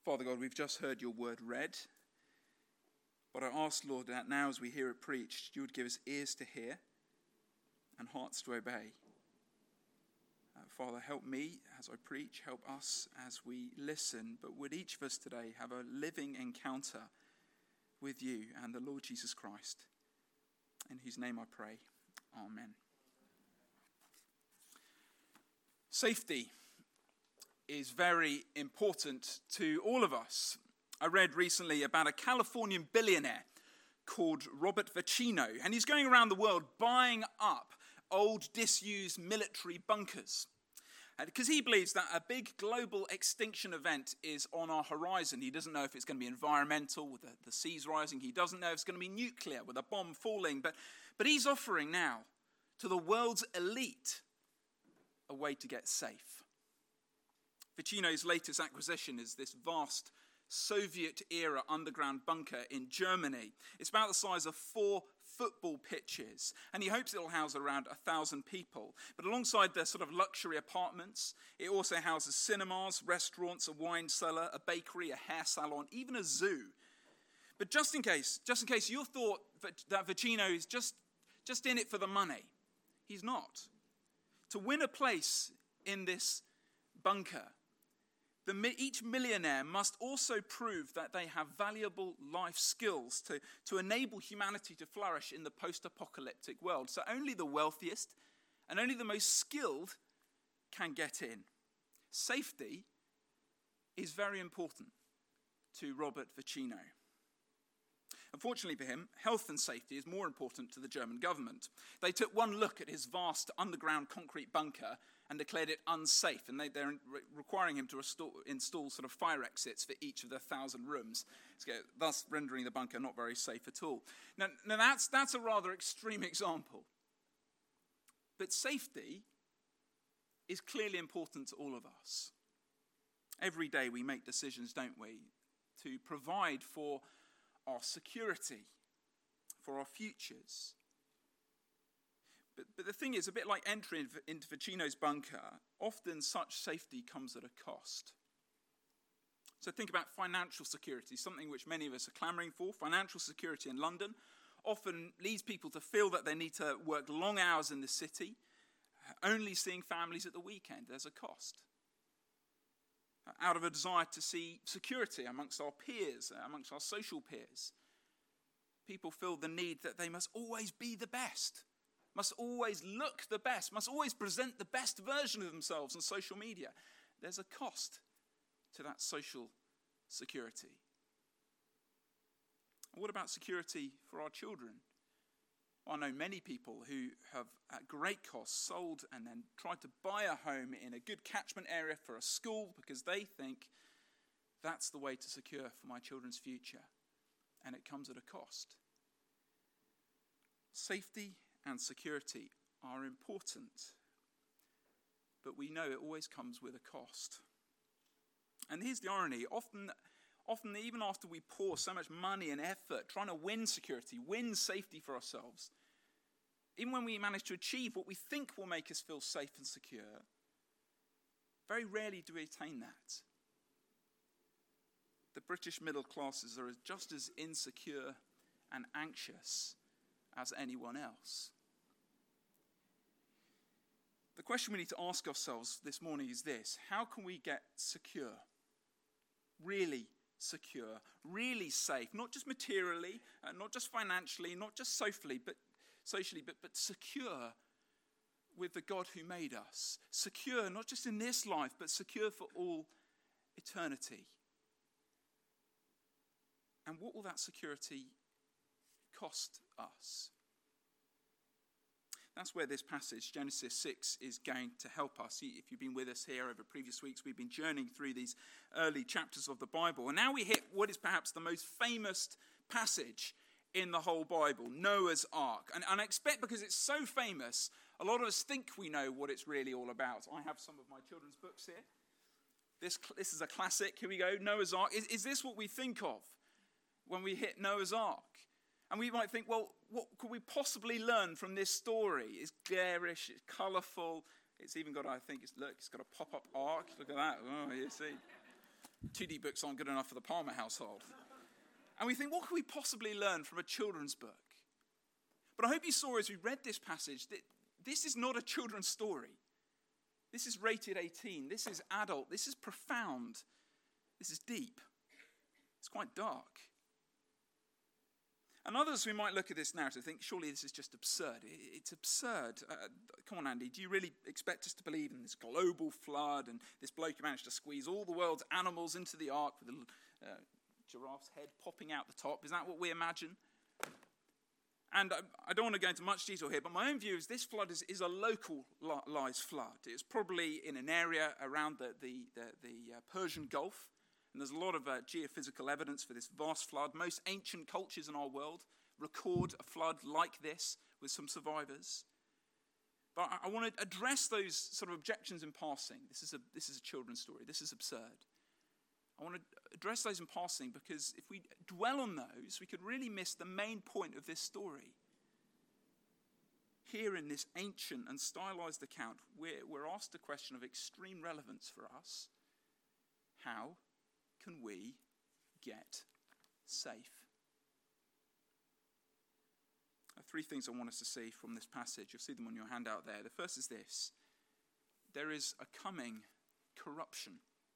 Father God, we've just heard your word read, but I ask, Lord, that now as we hear it preached, you would give us ears to hear and hearts to obey. Father, help me as I preach, help us as we listen, but would each of us today have a living encounter with you and the Lord Jesus Christ, in whose name I pray. Amen. Safety is very important to all of us. I read recently about a Californian billionaire called Robert Vecino, and he's going around the world buying up old disused military bunkers. Because he believes that a big global extinction event is on our horizon. He doesn't know if it's going to be environmental with the seas rising. He doesn't know if it's going to be nuclear with a bomb falling. But he's offering now to the world's elite a way to get safe. Vecino's latest acquisition is this vast Soviet-era underground bunker in Germany. It's about the size of 4 football pitches, and he hopes it'll house around 1,000 people. But alongside their sort of luxury apartments, it also houses cinemas, restaurants, a wine cellar, a bakery, a hair salon, even a zoo. But just in case you thought that Vecino is just in it for the money, he's not. To win a place in this bunker, each millionaire must also prove that they have valuable life skills to enable humanity to flourish in the post-apocalyptic world. So only the wealthiest and only the most skilled can get in. Safety is very important to Robert Vecino. Unfortunately for him, health and safety is more important to the German government. They took one look at his vast underground concrete bunker and declared it unsafe, and they're requiring him to install sort of fire exits for each of the 1,000 rooms, thus rendering the bunker not very safe at all. Now that's a rather extreme example. But safety is clearly important to all of us. Every day we make decisions, don't we, to provide for our security, for our futures. But the thing is, a bit like entering into Vecino's bunker, often such safety comes at a cost. So think about financial security, something which many of us are clamouring for. Financial security in London often leads people to feel that they need to work long hours in the city, only seeing families at the weekend. There's a cost. Out of a desire to see security amongst our peers, amongst our social peers, people feel the need that they must always be the best, must always look the best, must always present the best version of themselves on social media. There's a cost to that social security. And what about security for our children? I know many people who have, at great cost, sold and then tried to buy a home in a good catchment area for a school because they think that's the way to secure for my children's future. And it comes at a cost. Safety and security are important, but we know it always comes with a cost. And here's the irony. Often, even after we pour so much money and effort trying to win security, win safety for ourselves, even when we manage to achieve what we think will make us feel safe and secure, very rarely do we attain that. The British middle classes are just as insecure and anxious as anyone else. The question we need to ask ourselves this morning is this: how can we get secure? Really secure, really safe, not just materially, not just financially, not just socially, but secure with the God who made us. Secure not just in this life, but secure for all eternity. And what will that security cost us? That's where this passage, Genesis 6, is going to help us. If you've been with us here over previous weeks, we've been journeying through these early chapters of the Bible. And now we hit what is perhaps the most famous passage in the whole Bible, Noah's Ark. And I expect because it's so famous, a lot of us think we know what it's really all about. I have some of my children's books here. This is a classic. Here we go, Noah's Ark. Is this what we think of when we hit Noah's Ark? And we might think, well, what could we possibly learn from this story? It's garish, it's colourful. It's even got, it's got a pop-up ark. Look at that. Oh, you see. 2D books aren't good enough for the Palmer household. And we think, what can we possibly learn from a children's book? But I hope you saw as we read this passage that this is not a children's story. This is rated 18. This is adult. This is profound. This is deep. It's quite dark. And others, we might look at this narrative and think, surely this is just absurd. It's absurd. Come on, Andy, do you really expect us to believe in this global flood and this bloke who managed to squeeze all the world's animals into the ark with a giraffe's head popping out the top? Is that what we imagine? And I don't want to go into much detail here, but my own view is this flood is a localized flood. It's probably in an area around the Persian Gulf. And there's a lot of geophysical evidence for this vast flood. Most ancient cultures in our world record a flood like this with some survivors. But I want to address those sort of objections in passing. This is a children's story. This is absurd. I want to address those in passing because if we dwell on those, we could really miss the main point of this story. Here in this ancient and stylized account, we're asked a question of extreme relevance for us. How can we get safe? There are three things I want us to see from this passage. You'll see them on your handout there. The first is this. There is a coming corruption.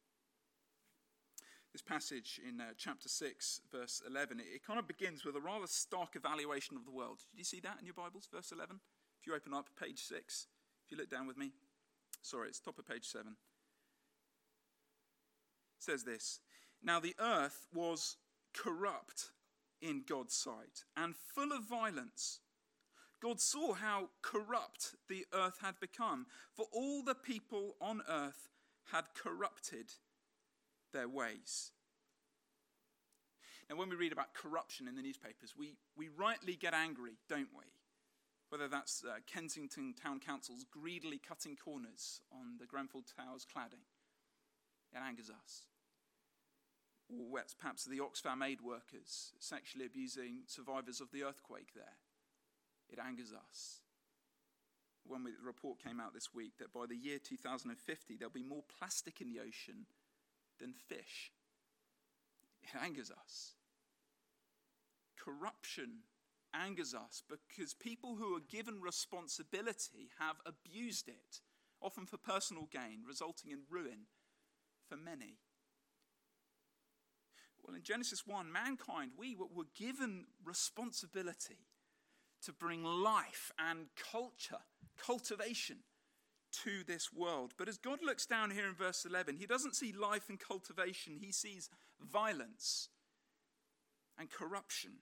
This passage in chapter 6, verse 11, it kind of begins with a rather stark evaluation of the world. Did you see that in your Bibles, verse 11? If you open up page 6, if you look down with me. Sorry, it's top of page 7. It says this. Now the earth was corrupt in God's sight and full of violence. God saw how corrupt the earth had become, for all the people on earth had corrupted their ways. Now when we read about corruption in the newspapers, we rightly get angry, don't we? Whether that's Kensington Town Council's greedily cutting corners on the Grenfell Towers cladding. It angers us. Or perhaps the Oxfam aid workers sexually abusing survivors of the earthquake there. It angers us. When the report came out this week that by the year 2050 there'll be more plastic in the ocean than fish. It angers us. Corruption angers us because people who are given responsibility have abused it, often for personal gain, resulting in ruin for many. Well, in Genesis 1, mankind, we were given responsibility to bring life and cultivation to this world. But as God looks down here in verse 11, he doesn't see life and cultivation. He sees violence and corruption.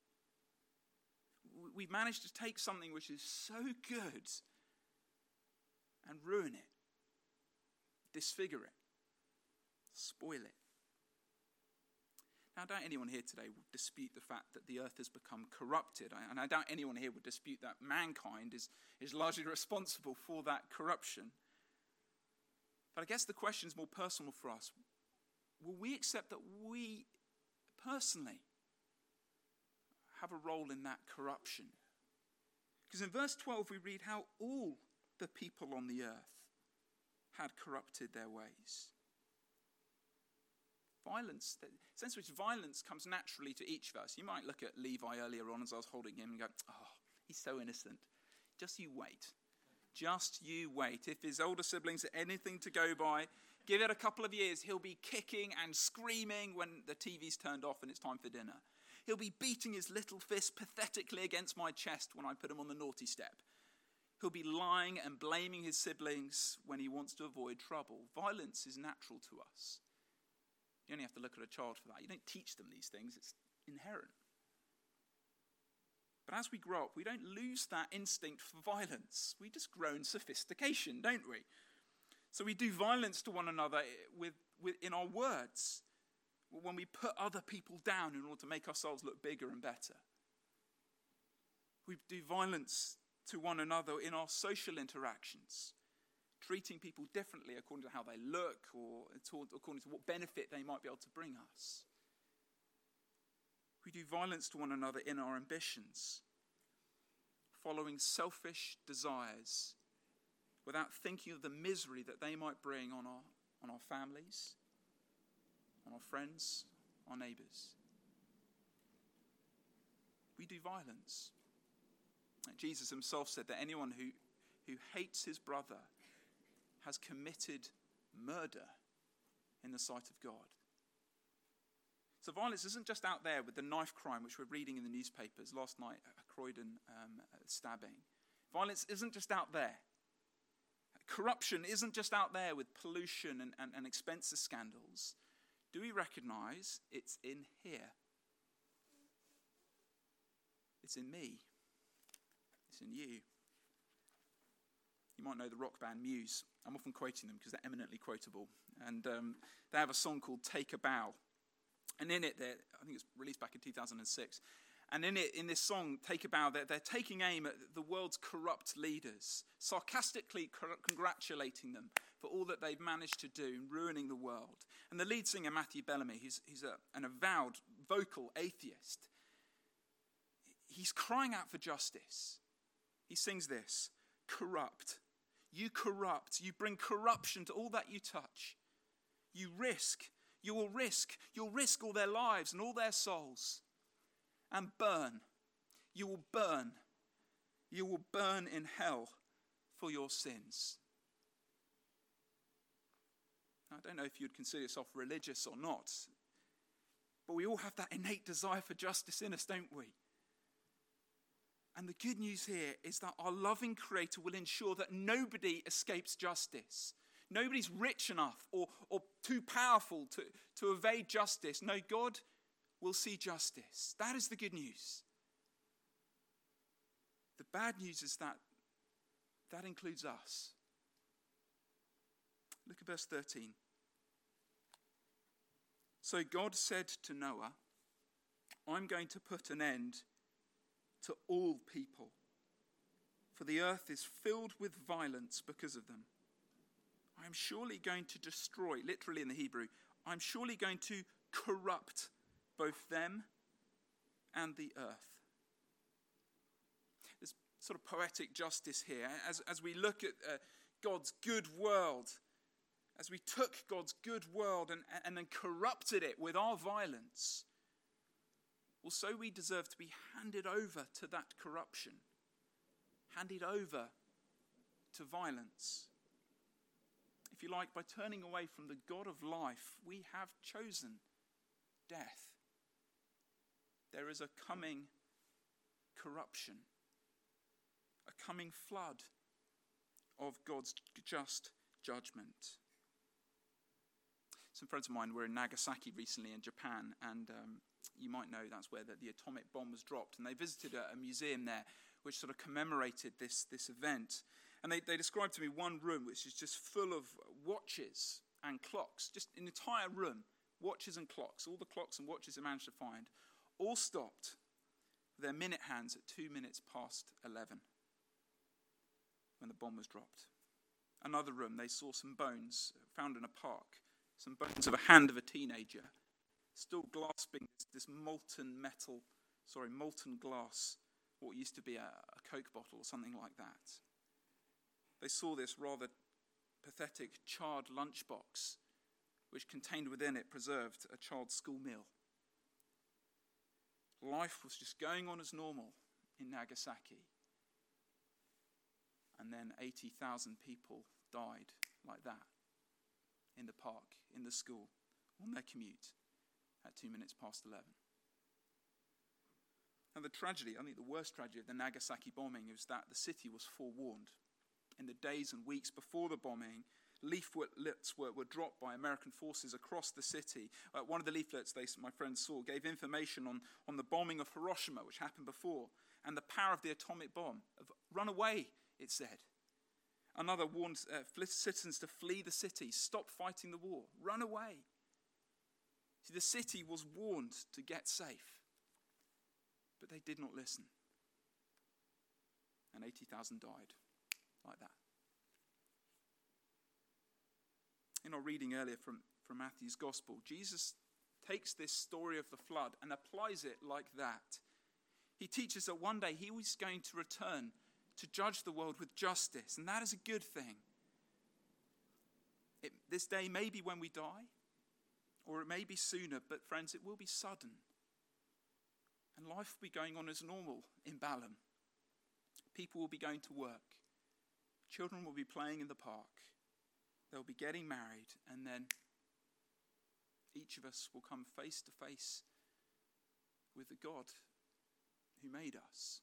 We've managed to take something which is so good and ruin it, disfigure it, spoil it. Now, I doubt anyone here today would dispute the fact that the earth has become corrupted. And I doubt anyone here would dispute that mankind is largely responsible for that corruption. But I guess the question is more personal for us. Will we accept that we personally have a role in that corruption? Because in verse 12 we read how all the people on the earth had corrupted their ways. Violence, the sense in which violence comes naturally to each of us. You might look at Levi earlier on as I was holding him and go, oh, he's so innocent. Just you wait. Just you wait. If his older siblings are anything to go by, give it a couple of years, he'll be kicking and screaming when the TV's turned off and it's time for dinner. He'll be beating his little fist pathetically against my chest when I put him on the naughty step. He'll be lying and blaming his siblings when he wants to avoid trouble. Violence is natural to us. You only have to look at a child for that. You don't teach them these things. It's inherent. But as we grow up, we don't lose that instinct for violence. We just grow in sophistication, don't we? So we do violence to one another in our words, when we put other people down in order to make ourselves look bigger and better. We do violence to one another in our social interactions, treating people differently according to how they look or according to what benefit they might be able to bring us. We do violence to one another in our ambitions, following selfish desires without thinking of the misery that they might bring on our families, on our friends, our neighbours. We do violence. Jesus himself said that anyone who hates his brother has committed murder in the sight of God. So violence isn't just out there with the knife crime, which we're reading in the newspapers last night, a Croydon stabbing. Violence isn't just out there. Corruption isn't just out there with pollution and expensive scandals. Do we recognise it's in here? It's in me. It's in you. You might know the rock band Muse. I'm often quoting them because they're eminently quotable. And they have a song called Take a Bow. And in it, I think it's released back in 2006. And in this song, Take a Bow, they're taking aim at the world's corrupt leaders, sarcastically congratulating them for all that they've managed to do in ruining the world. And the lead singer, Matthew Bellamy, he's an avowed vocal atheist. He's crying out for justice. He sings this: corrupt. You bring corruption to all that you touch. You'll risk all their lives and all their souls. And burn. You will burn in hell for your sins. Now, I don't know if you'd consider yourself religious or not, but we all have that innate desire for justice in us, don't we? And the good news here is that our loving Creator will ensure that nobody escapes justice. Nobody's rich enough or too powerful to evade justice. No, God will see justice. That is the good news. The bad news is that includes us. Look at verse 13. So God said to Noah, I'm going to put an end to all people, for the earth is filled with violence because of them. I am surely going to destroy, literally in the Hebrew, I'm surely going to corrupt both them and the earth. There's sort of poetic justice here. As we look at God's good world, as we took God's good world and then corrupted it with our violence, well, so we deserve to be handed over to that corruption, handed over to violence. If you like, by turning away from the God of life, we have chosen death. There is a coming corruption, a coming flood of God's just judgment. Some friends of mine were in Nagasaki recently in Japan, and you might know that's where the atomic bomb was dropped. And they visited a museum there which sort of commemorated this event. And they described to me one room which is just full of watches and clocks, just an entire room, watches and clocks, all the clocks and watches they managed to find, all stopped with their minute hands at 2 minutes past 11 when the bomb was dropped. Another room, they saw some bones found in a park, some bones of a hand of a teenager, still grasping this molten glass, what used to be a Coke bottle or something like that. They saw this rather pathetic charred lunchbox, which contained within it preserved a child's school meal. Life was just going on as normal in Nagasaki. And then 80,000 people died like that in the park, in the school, on their commute at 2 minutes past 11. And the tragedy, I think the worst tragedy of the Nagasaki bombing is that the city was forewarned. In the days and weeks before the bombing, leaflets were dropped by American forces across the city. One of the leaflets my friends saw gave information on the bombing of Hiroshima, which happened before, and the power of the atomic bomb. Run away, it said. Another warned citizens to flee the city, stop fighting the war, run away. See, the city was warned to get safe, but they did not listen. And 80,000 died like that. In our reading earlier from Matthew's Gospel, Jesus takes this story of the flood and applies it like that. He teaches that one day he was going to return to judge the world with justice, and that is a good thing. This day may be when we die, Or it may be sooner, but friends, it will be sudden. And life will be going on as normal in Balaam. People will be going to work. Children will be playing in the park. They'll be getting married, and then each of us will come face to face with the God who made us.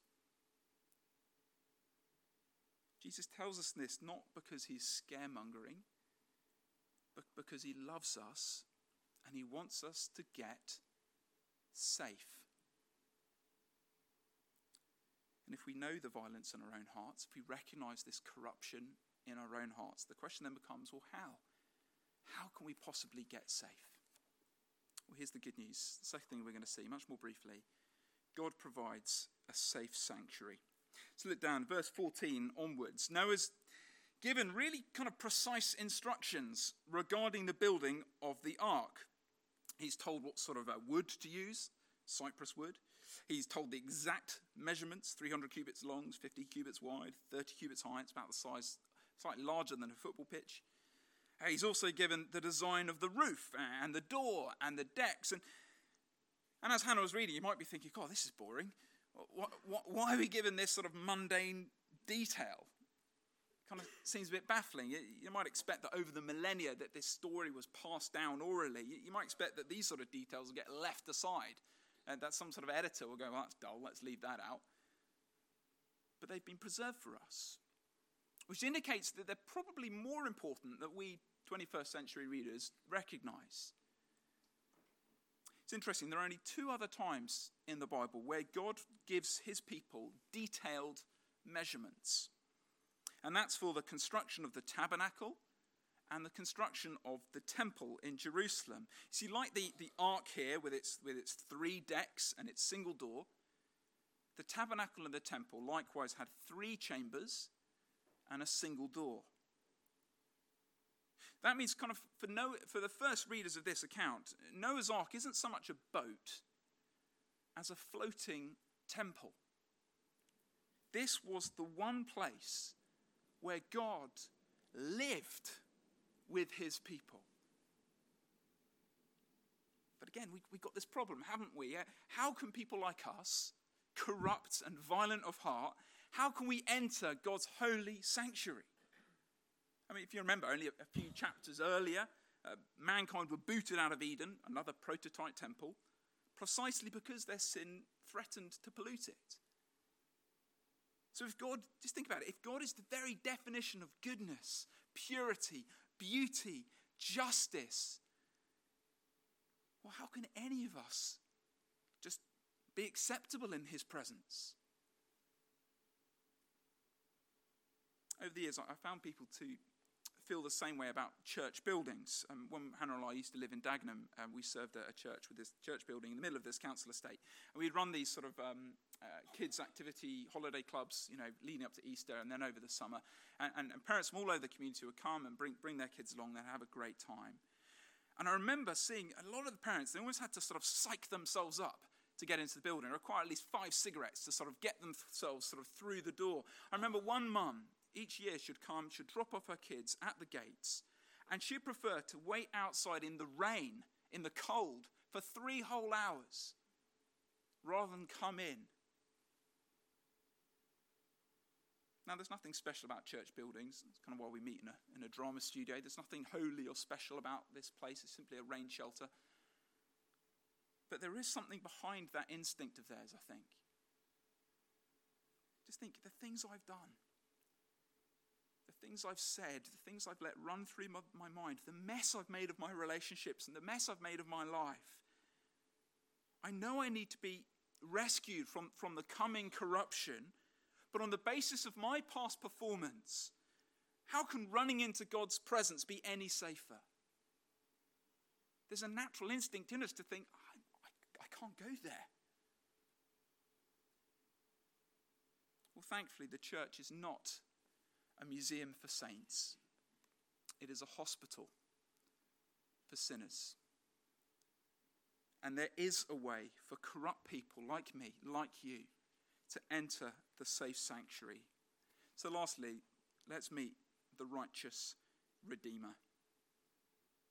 Jesus tells us this not because he's scaremongering, but because he loves us and he wants us to get safe. And if we know the violence in our own hearts, if we recognize this corruption in our own hearts, the question then becomes, well, how? How can we possibly get safe? Well, here's the good news. The second thing we're going to see, much more briefly, God provides a safe sanctuary. So look down, verse 14 onwards. Noah's given really kind of precise instructions regarding the building of the ark. He's told what sort of wood to use, cypress wood. He's told the exact measurements, 300 cubits long, 50 cubits wide, 30 cubits high. It's about the size, slightly larger than a football pitch. He's also given the design of the roof and the door and the decks. And as Hannah was reading, you might be thinking, God, this is boring. Why are we given this sort of mundane detail? Kind of seems a bit baffling. You might expect that over the millennia that this story was passed down orally. You might expect that these sort of details will get left aside. And that some sort of editor will go, well, that's dull, let's leave that out. But they've been preserved for us, which indicates that they're probably more important than we 21st century readers recognize. It's interesting, there are only two other times in the Bible where God gives his people detailed measurements. And that's for the construction of the tabernacle and the construction of the temple in Jerusalem. See, like the ark here with its 3 decks and its single door, the tabernacle and the temple likewise had 3 chambers and a single door. That means kind of for the first readers of this account, Noah's Ark isn't so much a boat as a floating temple. This was the one place where God lived with his people. But again, we've got this problem, haven't we? How can people like us, corrupt and violent of heart, how can we enter God's holy sanctuary? I mean, if you remember, only a few chapters earlier, mankind were booted out of Eden, another prototype temple, precisely because their sin threatened to pollute it. So if God, just think about it, if God is the very definition of goodness, purity, beauty, justice, well, how can any of us just be acceptable in his presence? Over the years, I found people to feel the same way about church buildings. When Hannah and I used to live in Dagenham, we served at a church with this church building in the middle of this council estate. And we'd run these sort of kids' activity holiday clubs, leading up to Easter and then over the summer. And parents from all over the community would come and bring their kids along and have a great time. And I remember seeing a lot of the parents, they always had to sort of psych themselves up to get into the building, require at least 5 cigarettes to sort of get themselves sort of through the door. I remember one mum, each year she'd drop off her kids at the gates, and she'd prefer to wait outside in the rain, in the cold, for 3 whole hours, rather than come in. Now, there's nothing special about church buildings. It's kind of why we meet in a drama studio. There's nothing holy or special about this place. It's simply a rain shelter. But there is something behind that instinct of theirs, I think. Just think, the things I've done, the things I've said, the things I've let run through my mind, the mess I've made of my relationships and the mess I've made of my life. I know I need to be rescued from the coming corruption, but on the basis of my past performance, how can running into God's presence be any safer? There's a natural instinct in us to think, I can't go there. Well, thankfully, the church is not a museum for saints. It is a hospital for sinners. And there is a way for corrupt people like me, like you, to enter the safe sanctuary. So lastly, let's meet the righteous Redeemer.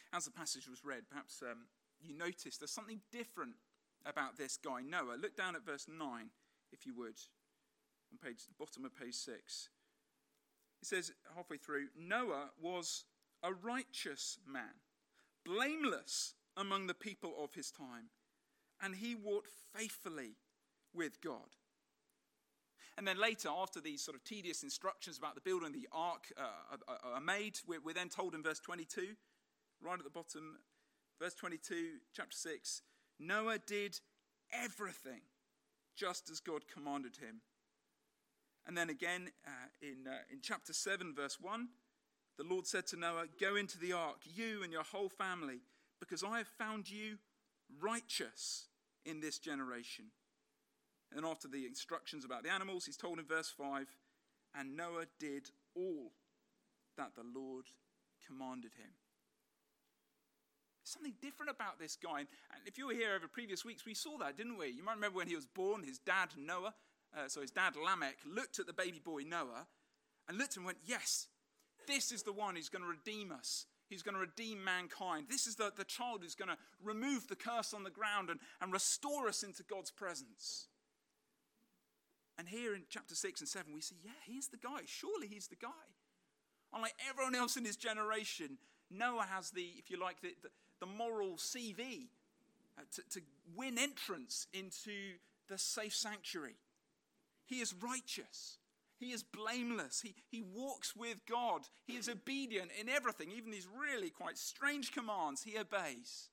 As the passage was read, perhaps you noticed there's something different about this guy, Noah. Look down at verse 9, if you would, on the bottom of page 6. It says, halfway through, Noah was a righteous man, blameless among the people of his time, and he walked faithfully with God. And then later, after these sort of tedious instructions about the building of the ark are made, we're then told in verse 22, right at the bottom, verse 22, chapter 6, Noah did everything just as God commanded him. And then again in chapter 7, verse 1, the Lord said to Noah, go into the ark, you and your whole family, because I have found you righteous in this generation. And then after the instructions about the animals, he's told in verse 5, and Noah did all that the Lord commanded him. Something different about this guy. And if you were here over previous weeks, we saw that, didn't we? You might remember when he was born, his dad his dad Lamech looked at the baby boy Noah and looked and went, yes, this is the one who's going to redeem us. He's going to redeem mankind. This is the child who's going to remove the curse on the ground and restore us into God's presence. And here in chapter 6 and 7, we see, yeah, he's the guy. Surely he's the guy. Unlike everyone else in his generation, Noah has the moral CV to win entrance into the safe sanctuary. He is righteous. He is blameless. He walks with God. He is obedient in everything, even these really quite strange commands he obeys.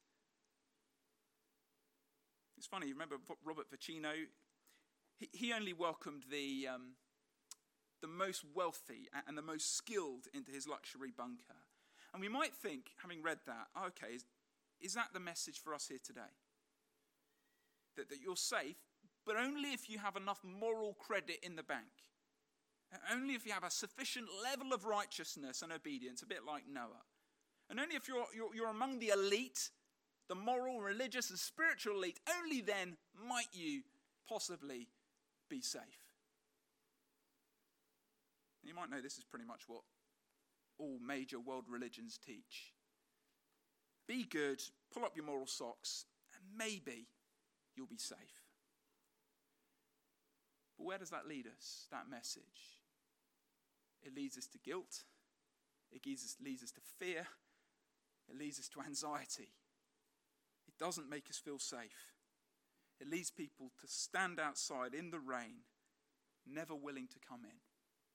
It's funny, you remember Robert Vecino? He only welcomed the most wealthy and the most skilled into his luxury bunker. And we might think, having read that, okay, is that the message for us here today? That you're safe, but only if you have enough moral credit in the bank. Only if you have a sufficient level of righteousness and obedience, a bit like Noah. And only if you're among the elite, the moral, religious, and spiritual elite, only then might you possibly be safe. And you might know this is pretty much what all major world religions teach. Be good, pull up your moral socks, and maybe you'll be safe. But where does that lead us, that message? It leads us to guilt. It leads us to fear. It leads us to anxiety. It doesn't make us feel safe. It leads people to stand outside in the rain, never willing to come in.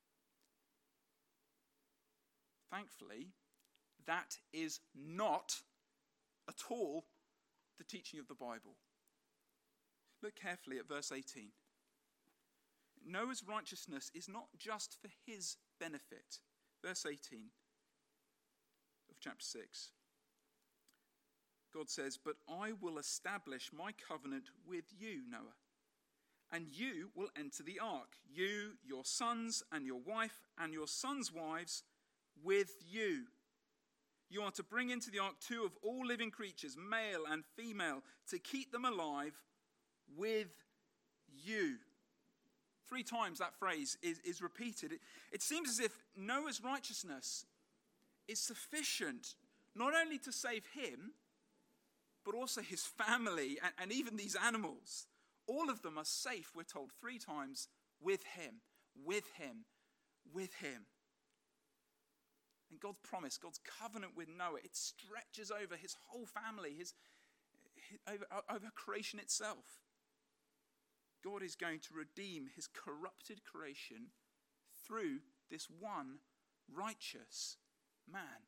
Thankfully, that is not at all the teaching of the Bible. Look carefully at verse 18. Noah's righteousness is not just for his benefit. Verse 18 of chapter 6. God says, but I will establish my covenant with you, Noah, and you will enter the ark, you, your sons, and your wife, and your sons' wives with you. You are to bring into the ark 2 of all living creatures, male and female, to keep them alive with you. 3 times that phrase is repeated. It seems as if Noah's righteousness is sufficient not only to save him, but also his family and even these animals. All of them are safe, we're told 3 times, with him, with him, with him. And God's promise, God's covenant with Noah, it stretches over his whole family, over creation itself. God is going to redeem his corrupted creation through this one righteous man.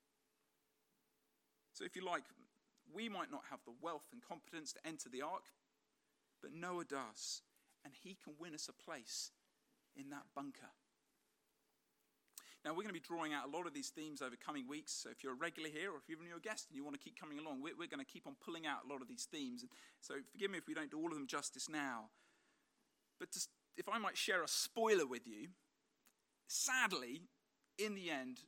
So if you like, we might not have the wealth and competence to enter the ark, but Noah does, and he can win us a place in that bunker. Now, we're going to be drawing out a lot of these themes over coming weeks, so if you're a regular here or if you're even a guest and you want to keep coming along, we're going to keep on pulling out a lot of these themes. So forgive me if we don't do all of them justice now. But just, if I might share a spoiler with you, sadly, in the end,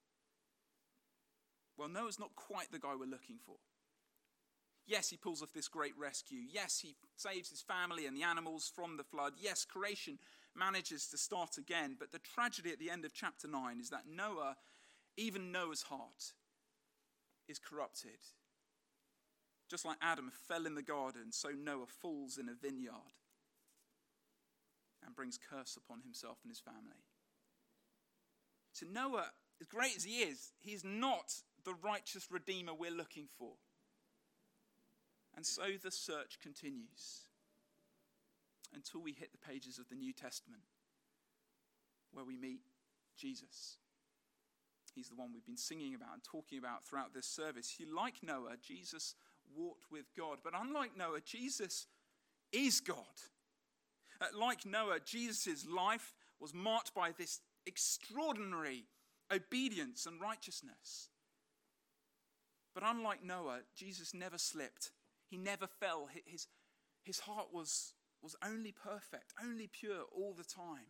well, Noah's not quite the guy we're looking for. Yes, he pulls off this great rescue. Yes, he saves his family and the animals from the flood. Yes, creation manages to start again. But the tragedy at the end of chapter 9 is that Noah, even Noah's heart, is corrupted. Just like Adam fell in the garden, so Noah falls in a vineyard and brings curse upon himself and his family. So Noah, as great as he is not the righteous redeemer we're looking for. And so the search continues until we hit the pages of the New Testament, where we meet Jesus. He's the one we've been singing about and talking about throughout this service. Like Noah, Jesus walked with God. But unlike Noah, Jesus is God. Like Noah, Jesus' life was marked by this extraordinary obedience and righteousness. But unlike Noah, Jesus never slipped. He never fell. His heart was only perfect, only pure all the time.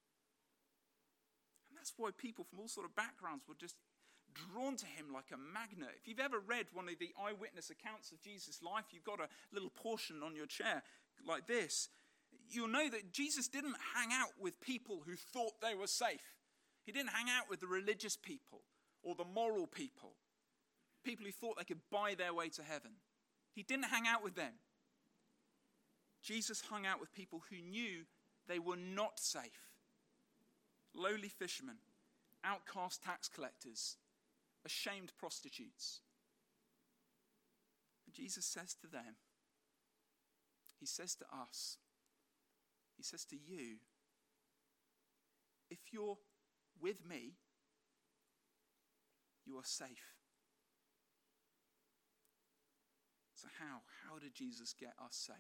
And that's why people from all sort of backgrounds were just drawn to him like a magnet. If you've ever read one of the eyewitness accounts of Jesus' life, you've got a little portion on your chair like this. You'll know that Jesus didn't hang out with people who thought they were safe. He didn't hang out with the religious people or the moral people, people who thought they could buy their way to heaven. He didn't hang out with them. Jesus hung out with people who knew they were not safe. Lowly fishermen, outcast tax collectors, ashamed prostitutes. And Jesus says to them, he says to us, he says to you, if you're with me, you are safe. So how did Jesus get us safe?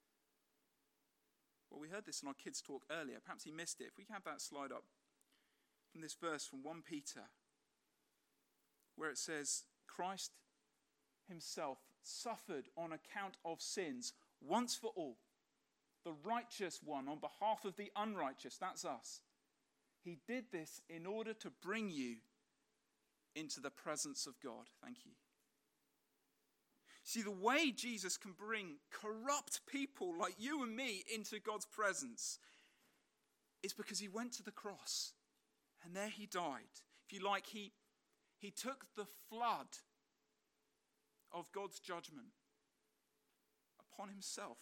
Well, we heard this in our kids' talk earlier. Perhaps he missed it. If we can have that slide up from this verse from 1 Peter, where it says, Christ himself suffered on account of sins once for all, the righteous one on behalf of the unrighteous, that's us. He did this in order to bring you into the presence of God. Thank you. See, the way Jesus can bring corrupt people like you and me into God's presence is because he went to the cross and there he died. If you like, he took the flood of God's judgment upon himself.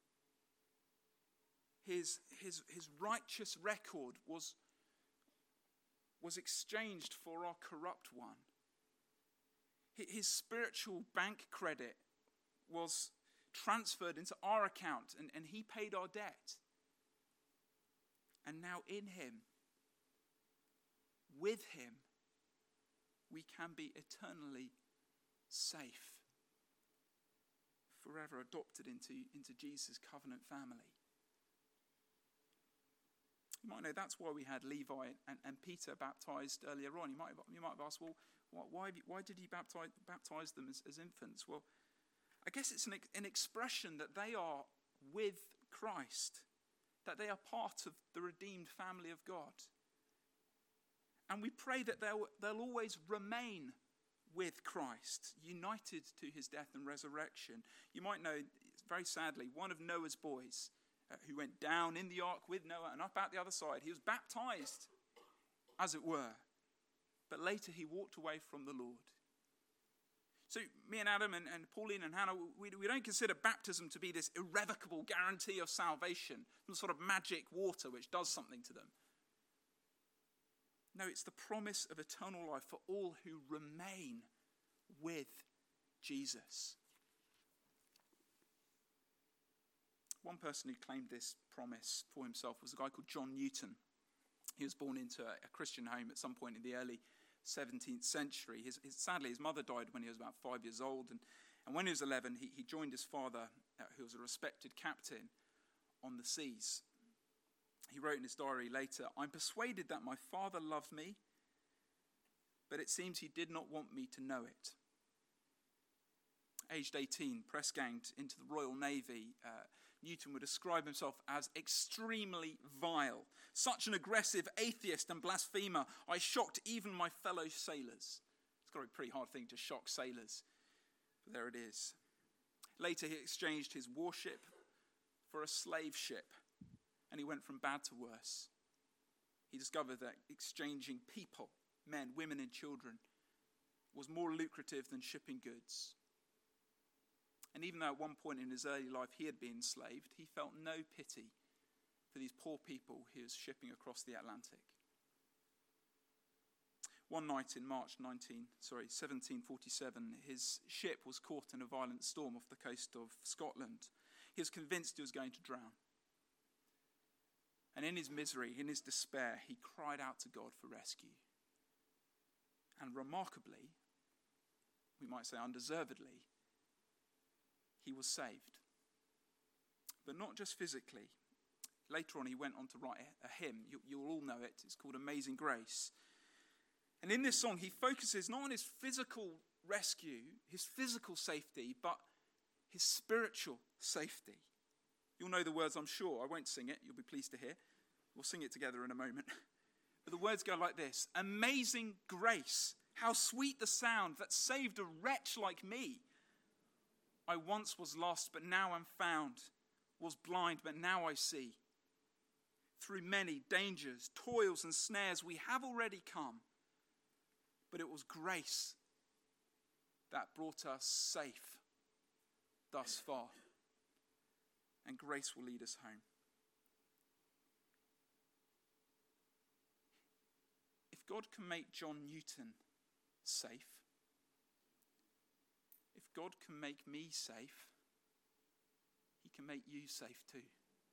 His righteous record was exchanged for our corrupt one. His spiritual bank credit was transferred into our account, and he paid our debt. And now in him, with him, we can be eternally safe, forever adopted into Jesus' covenant family. You might know that's why we had Levi and Peter baptized earlier on. You might have asked, well, why did he baptize them as infants? Well, I guess it's an expression that they are with Christ, that they are part of the redeemed family of God. And we pray that they'll always remain with Christ, united to his death and resurrection. You might know, very sadly, one of Noah's boys who went down in the ark with Noah and up out the other side, he was baptized, as it were. But later he walked away from the Lord. So me and Adam and Pauline and Hannah, we don't consider baptism to be this irrevocable guarantee of salvation, some sort of magic water which does something to them. No, it's the promise of eternal life for all who remain with Jesus. One person who claimed this promise for himself was a guy called John Newton. He was born into a Christian home at some point in the early 17th century. Sadly, his mother died when he was about 5 years old. And when he was 11, he joined his father, who was a respected captain, on the seas. He wrote in his diary later, "I'm persuaded that my father loved me, but it seems he did not want me to know it." Aged 18, press-ganged into the Royal Navy, Newton would describe himself as extremely vile. Such an aggressive atheist and blasphemer, I shocked even my fellow sailors. It's got to be a pretty hard thing to shock sailors, but there it is. Later he exchanged his warship for a slave ship, and he went from bad to worse. He discovered that exchanging people, men, women and children, was more lucrative than shipping goods. And even though at one point in his early life he had been enslaved, he felt no pity for these poor people he was shipping across the Atlantic. One night in March 1747, his ship was caught in a violent storm off the coast of Scotland. He was convinced he was going to drown. And in his misery, in his despair, he cried out to God for rescue. And remarkably, we might say undeservedly, he was saved. But not just physically. Later on, he went on to write a hymn. You'll all know it. It's called Amazing Grace. And in this song, he focuses not on his physical rescue, his physical safety, but his spiritual safety. You'll know the words, I'm sure. I won't sing it. You'll be pleased to hear. We'll sing it together in a moment. But the words go like this. Amazing grace, how sweet the sound that saved a wretch like me. I once was lost, but now am found. Was blind, but now I see. Through many dangers, toils, and snares we have already come. But it was grace that brought us safe thus far. And grace will lead us home. If God can make John Newton safe, if God can make me safe, he can make you safe too.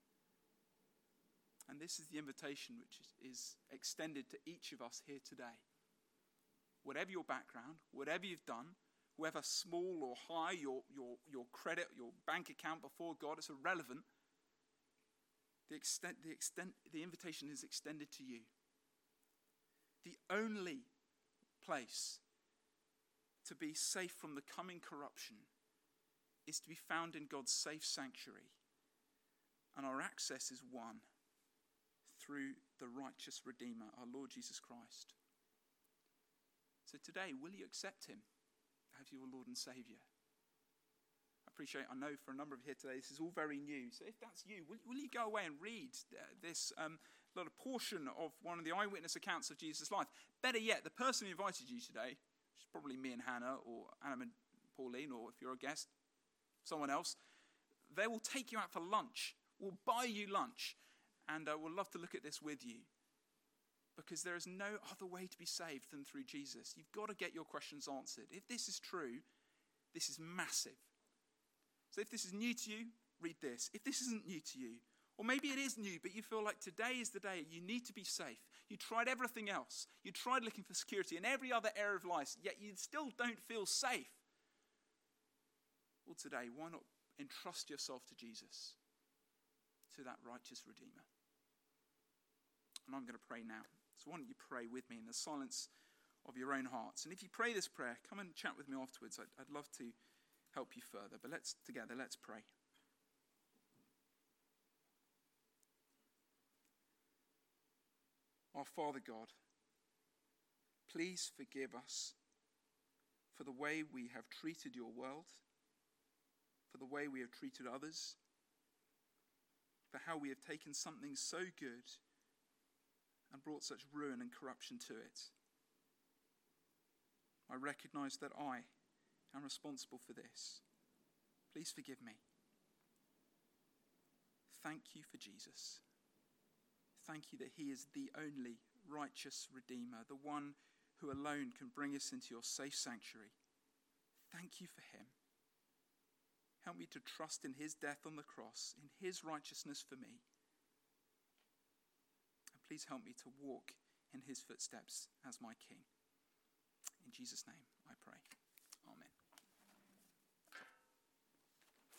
And this is the invitation which is extended to each of us here today. Whatever your background, whatever you've done, whether small or high, your credit, your bank account before God, it's irrelevant. The invitation is extended to you. The only place to be safe from the coming corruption is to be found in God's safe sanctuary. And our access is won through the righteous Redeemer, our Lord Jesus Christ. So today, will you accept him as your Lord and Saviour? I know for a number of you here today, this is all very new. So if that's you, will you go away and read this little portion of one of the eyewitness accounts of Jesus' life? Better yet, the person who invited you today, which is probably me and Hannah, or Anna and Pauline, or if you're a guest, someone else, they will take you out for lunch, will buy you lunch, and we'll love to look at this with you. Because there is no other way to be saved than through Jesus. You've got to get your questions answered. If this is true, this is massive. So if this is new to you, read this. If this isn't new to you, or maybe it is new, but you feel like today is the day you need to be safe. You tried everything else. You tried looking for security in every other area of life, yet you still don't feel safe. Well, today, why not entrust yourself to Jesus, to that righteous Redeemer? And I'm going to pray now. So why don't you pray with me in the silence of your own hearts. And if you pray this prayer, come and chat with me afterwards. I'd love to help you further. But let's pray. Our Father God, please forgive us for the way we have treated your world, for the way we have treated others, for how we have taken something so good and brought such ruin and corruption to it. I recognize that I am responsible for this. Please forgive me. Thank you for Jesus. Thank you that he is the only righteous Redeemer, the one who alone can bring us into your safe sanctuary. Thank you for him. Help me to trust in his death on the cross, in his righteousness for me. And please help me to walk in his footsteps as my King. In Jesus' name.